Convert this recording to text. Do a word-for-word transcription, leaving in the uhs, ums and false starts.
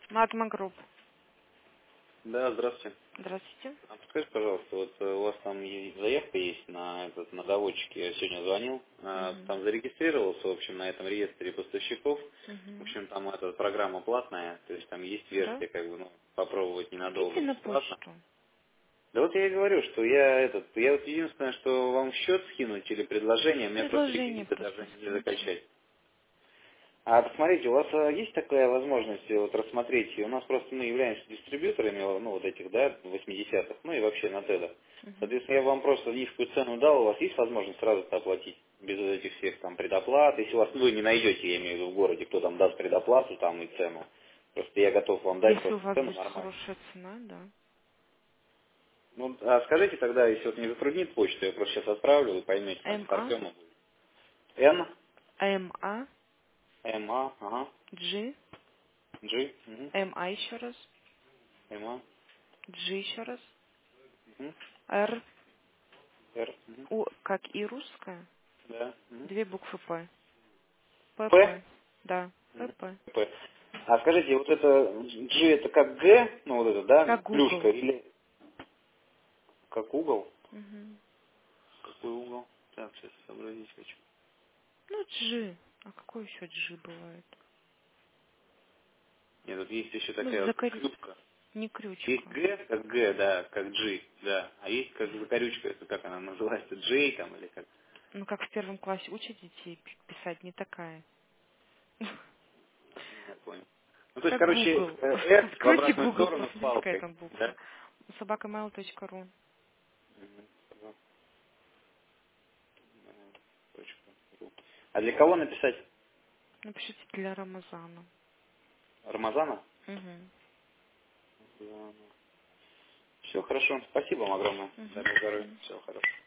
Магма Групп. Да, здравствуйте. Здравствуйте. А подскажите, пожалуйста, вот э, у вас там е- заявка есть на этот на доводчик, я сегодня звонил, э, Угу. там зарегистрировался, в общем, на этом реестре поставщиков. В Угу. общем, там эта программа платная, то есть там есть Да? версия, как бы, ну, попробовать ненадолго Идите на бесплатно. почту. Да вот я и говорю, что я этот, я вот единственное, что вам в счет скинуть или предложение, мне просто Предложение реквизиты даже просто не скиньте. закачать. А посмотрите, у вас а, есть такая возможность э, вот рассмотреть, у нас просто мы являемся дистрибьюторами, ну вот этих, да, восьмидесятых, ну и вообще на теда. Угу. Соответственно, я вам просто низкую цену дал, у вас есть возможность сразу это оплатить, без этих всех там предоплат, если у вас вы не найдете, я имею в виду в городе, кто там даст предоплату там и цену. Просто я готов вам дать Если у просто вас цену будет нормально. хорошая цена, да. Ну, а скажите тогда, если вот не затруднит почту, я просто сейчас отправлю, вы поймете, там с МА, Артемом. Н, МА, М, А, ага, G, G, угу, МА еще раз, М, А, G еще раз, угу, Р, Р, угу, У, как и русская, да, угу. две буквы П. П? ПП. Да, Мгм. ПП. П. А скажите, вот это G это как Г, ну вот это, да, Как Google. плюшка, или как угол? Угу. Какой угол? Так, сейчас сообразить хочу. Ну, G. А какой еще G бывает? Нет, тут есть еще Ну, такая вот закорю... крючка. Не Есть крючка. Г, как Г, да, как G, да. А есть как закорючка, это как она называется, J там или как? Ну, как в первом классе учат детей пи- писать, не такая. Я понял. Ну, то есть, Как короче, Google. э, S в Откройте обратную Google, сторону с посмотрите, какая палкой, там буква. да? собака mail точка ру. Мгм. Точка ру. А для кого написать? Напишите для Рамазана. Рамазана? Угу. Все хорошо. Спасибо вам огромное. Дай Угу. Бог здоровья. Всего хорошего.